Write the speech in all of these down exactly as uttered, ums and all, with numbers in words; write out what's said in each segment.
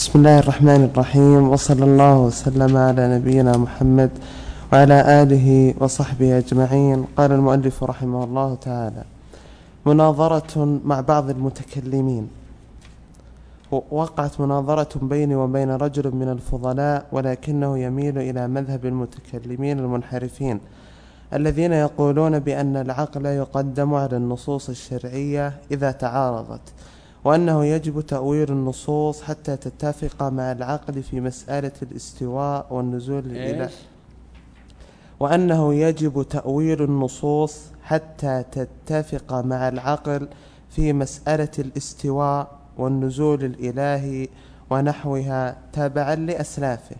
بسم الله الرحمن الرحيم، وصلى الله وسلم على نبينا محمد وعلى آله وصحبه أجمعين. قال المؤلف رحمه الله تعالى: مناظرة مع بعض المتكلمين. وقعت مناظرة بيني وبين رجل من الفضلاء، ولكنه يميل إلى مذهب المتكلمين المنحرفين الذين يقولون بأن العقل يقدم على النصوص الشرعية إذا تعارضت، وأنه يجب تأويل النصوص حتى تتفق مع العقل في مسألة الاستواء والنزول الإلهي وأنه يجب تأويل النصوص حتى تتفق مع العقل في مسألة الاستواء والنزول الإلهي ونحوها تابعا لأسلافه.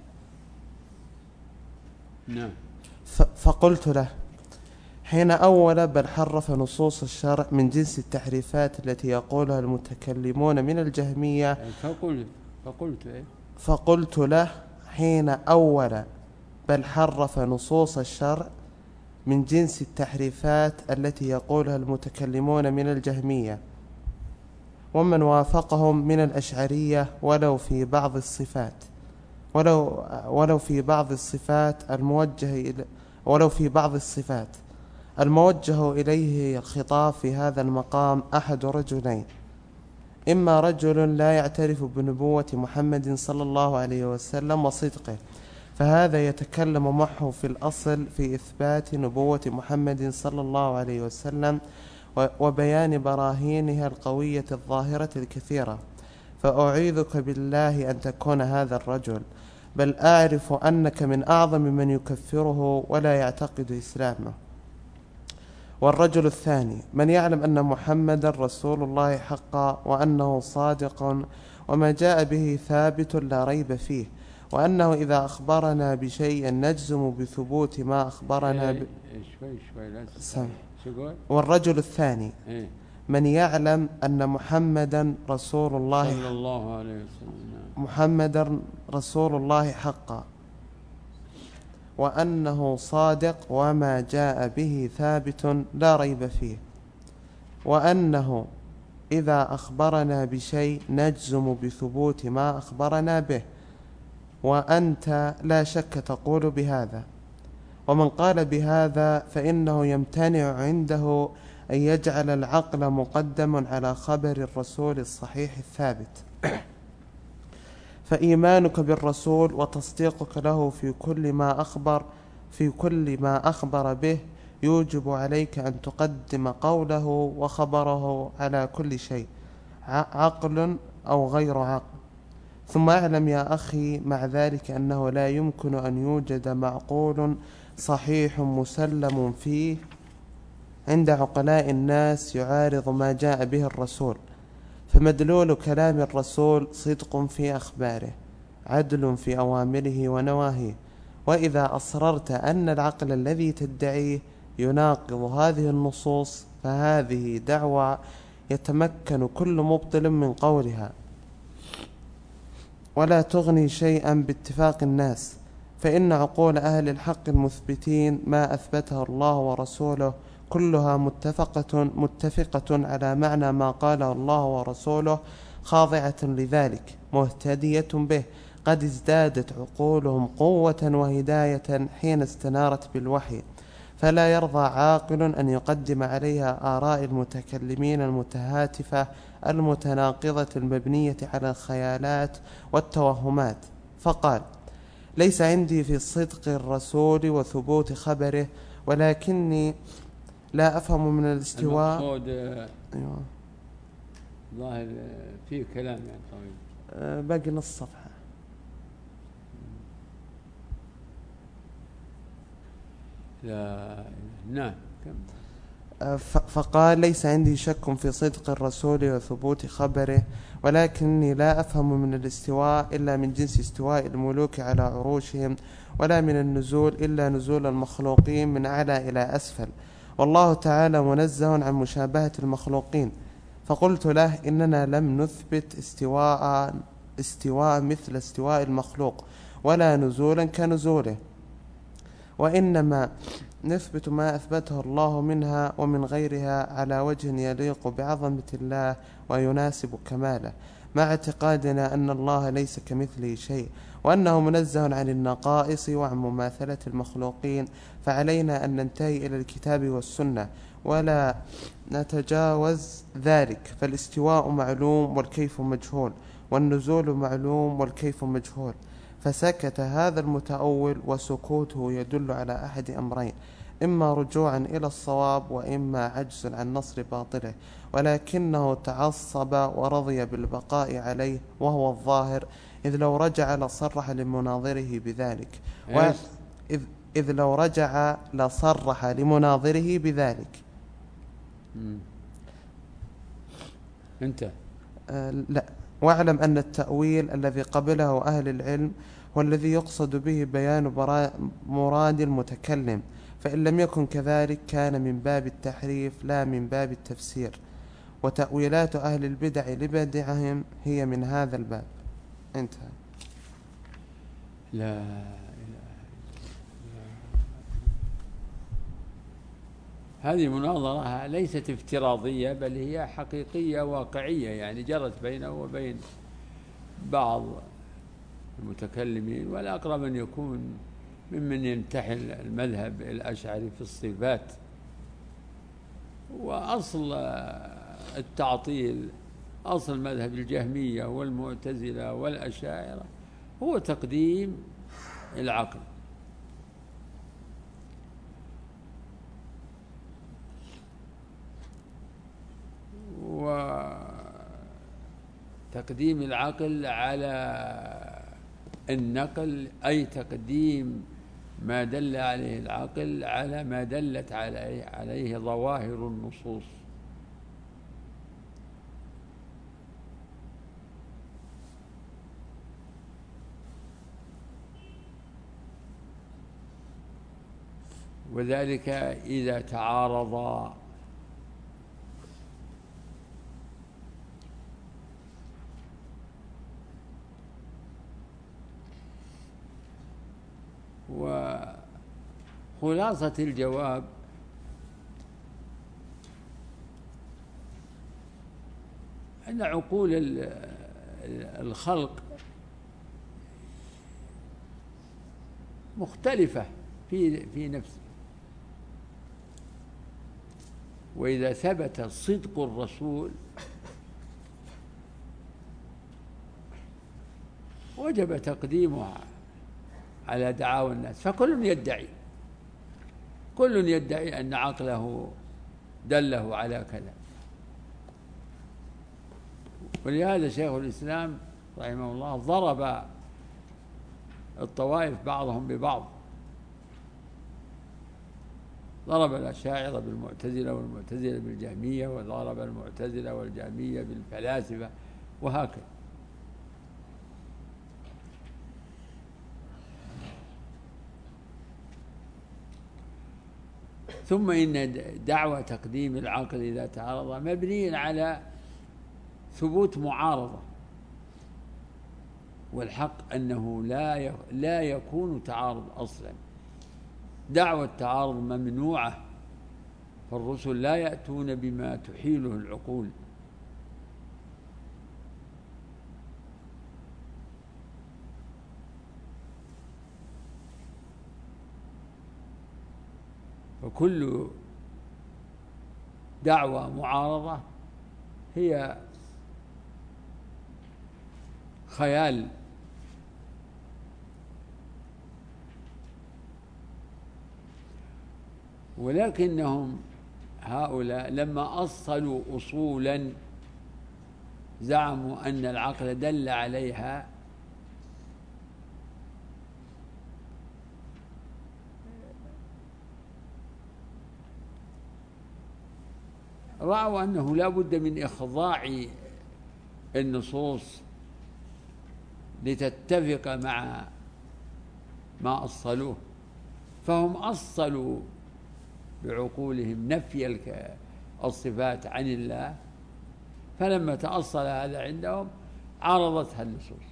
نعم. فقلت له: حين أول بل حرف نصوص الشرع من جنس التحريفات التي يقولها المتكلمون من الجهمية. فقلت, فقلت, إيه؟ فقلت له: حين أول بل حرف نصوص الشرع من جنس التحريفات التي يقولها المتكلمون من الجهمية ومن وافقهم من الأشعرية ولو في بعض الصفات ولو ولو في بعض الصفات الموجه إلى ولو في بعض الصفات الموجه إليه الخطاب في هذا المقام أحد رجلين: إما رجل لا يعترف بنبوة محمد صلى الله عليه وسلم وصدقه، فهذا يتكلم معه في الأصل في إثبات نبوة محمد صلى الله عليه وسلم وبيان براهينها القوية الظاهرة الكثيرة، فأعيذك بالله أن تكون هذا الرجل، بل أعرف أنك من أعظم من يكفره ولا يعتقد إسلامه. والرجل الثاني: من يعلم أن محمد رسول الله حقا، وأنه صادق وما جاء به ثابت لا ريب فيه، وأنه إذا أخبرنا بشيء نجزم بثبوت ما أخبرنا ب... شوي شوي لا سم. والرجل الثاني: إيه؟ من يعلم أن محمدا رسول الله صلى الله عليه وسلم محمدا رسول الله حقا، وأنه صادق وما جاء به ثابت لا ريب فيه، وأنه إذا أخبرنا بشيء نجزم بثبوت ما أخبرنا به، وأنت لا شك تقول بهذا. ومن قال بهذا فإنه يمتنع عنده أن يجعل العقل مقدم على خبر الرسول الصحيح الثابت، فإيمانك بالرسول وتصديقك له في كل ما أخبر في كل ما أخبر به يوجب عليك أن تقدم قوله وخبره على كل شيء، عقل أو غير عقل. ثم أعلم يا أخي مع ذلك أنه لا يمكن أن يوجد معقول صحيح مسلم فيه عند عقلاء الناس يعارض ما جاء به الرسول، فمدلول كلام الرسول صدق في أخباره، عدل في أوامره ونواهيه. وإذا أصررت أن العقل الذي تدعيه يناقض هذه النصوص فهذه دعوى يتمكن كل مبطل من قولها، ولا تغني شيئا باتفاق الناس، فإن عقول أهل الحق المثبتين ما أثبته الله ورسوله كلها متفقة, متفقة على معنى ما قاله الله ورسوله، خاضعة لذلك مهتدية به، قد ازدادت عقولهم قوة وهداية حين استنارت بالوحي، فلا يرضى عاقل أن يقدم عليها آراء المتكلمين المتهاتفة المتناقضة المبنية على الخيالات والتوهمات. فقال: ليس عندي في صدق الرسول وثبوت خبره، ولكني لا أفهم من الاستواء. المقصود أيوة. ظاهر فيه كلام يعني طويل. أه باقي نص صفحة. لا نعم. أه فقال: ليس عندي شك في صدق الرسول وثبوت خبره، ولكني لا أفهم من الاستواء إلا من جنس استواء الملوك على عروشهم، ولا من النزول إلا نزول المخلوقين من أعلى إلى أسفل، والله تعالى منزه عن مشابهة المخلوقين. فقلت له: إننا لم نثبت استواء, استواء مثل استواء المخلوق، ولا نزولا كنزوله، وإنما نثبت ما أثبته الله منها ومن غيرها على وجه يليق بعظمة الله ويناسب كماله، مع اعتقادنا أن الله ليس كمثله شيء وأنه منزه عن النقائص وعن مماثلة المخلوقين، فعلينا أن ننتهي إلى الكتاب والسنة ولا نتجاوز ذلك. فالاستواء معلوم والكيف مجهول، والنزول معلوم والكيف مجهول. فسكت هذا المتأول، وسكوته يدل على أحد أمرين: إما رجوعا إلى الصواب، وإما عجز عن نصر باطله، ولكنه تعصب ورضي بالبقاء عليه وهو الظاهر، إذ لو رجع لصرح لمناظره بذلك و... إذ... إذ لو رجع لصرح لمناظره بذلك. مم. أنت آه لا واعلم أن التأويل الذي قبله أهل العلم هو الذي يقصد به بيان برا... مراد المتكلم، فإن لم يكن كذلك كان من باب التحريف لا من باب التفسير، وتأويلات أهل البدع لبدعهم هي من هذا الباب. انتهى. لا إله إلا هذه مناظرة ليست افتراضية، بل هي حقيقية واقعية، يعني جرت بينه وبين بعض المتكلمين، والأقرب أن يكون ممن ينتحل المذهب الأشعري في الصفات. وأصل التعطيل، أصل مذهب الجهمية والمعتزلة والأشاعرة هو تقديم العقل. وتقديم العقل على النقل، أي تقديم ما دل عليه العقل على ما دلت عليه, عليه ظواهر النصوص. وذلك إذا تعارضا وخلاصة الجواب أن عقول الخلق مختلفة في في نفسه، وإذا ثبت صدق الرسول وجب تقديمه على دعاوى الناس، فكل يدعي كل يدعي أن عقله دله على كذا. ولهذا شيخ الإسلام رحمه الله ضرب الطوائف بعضهم ببعض، ضرب الأشاعرة بالمعتزلة والمعتزلة بالجهمية، وضرب المعتزلة والجهمية بالفلاسفة، وهكذا. ثم إن دعوى تقديم العقل إذا تعارض مبني على ثبوت معارضة، والحق أنه لا لا يكون تعارض أصلا. دعوى التعارض ممنوعة، فالرسل لا يأتون بما تحيله العقول. وكل دعوى معارضة هي خيال، ولكنهم هؤلاء لما أصلوا أصولا زعموا أن العقل دل عليها، رأوا أنه لا بد من إخضاع النصوص لتتفق مع ما أصلوه، فهم أصلوا بعقولهم نفي الصفات عن الله، فلما تأصل هذا عندهم عارضتها النصوص،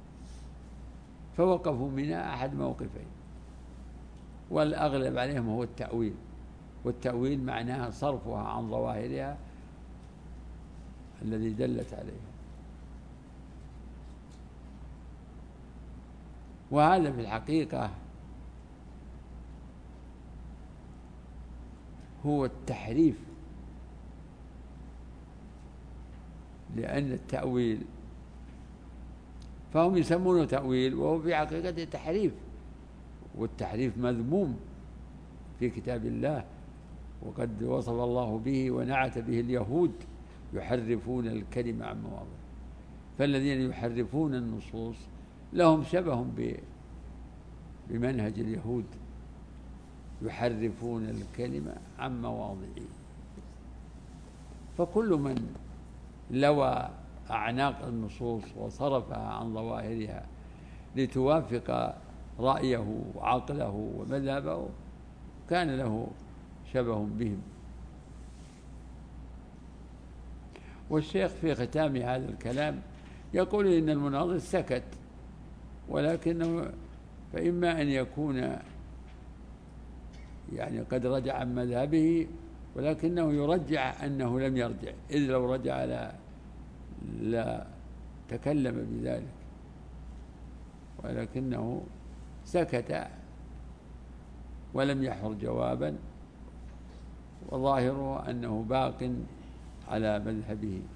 فوقفوا منها أحد موقفين، والأغلب عليهم هو التأويل. والتأويل معناها صرفها عن ظواهرها الذي دلت عليها. وهذا في الحقيقة هو التحريف، لأن التأويل فهم يسمونه تأويل وهو في حقيقته تحريف، والتحريف مذموم في كتاب الله، وقد وصف الله به ونعت به اليهود يحرفون الكلمة عن مواضعه. فالذين يحرفون النصوص لهم شبه بمنهج اليهود، يحرفون الكلمة عن مواضعه. فكل من لوى أعناق النصوص وصرفها عن ظواهرها لتوافق رأيه وعقله ومذهبه كان له شبه بهم. والشيخ في ختام هذا الكلام يقول إن المناظر سكت، ولكنه فإما أن يكون يعني قد رجع عن مذهبه، ولكنه يرجع أنه لم يرجع، إذ لو رجع لا, لا تكلم بذلك، ولكنه سكت ولم يحر جوابا، وظاهره أنه باق على مذهبه.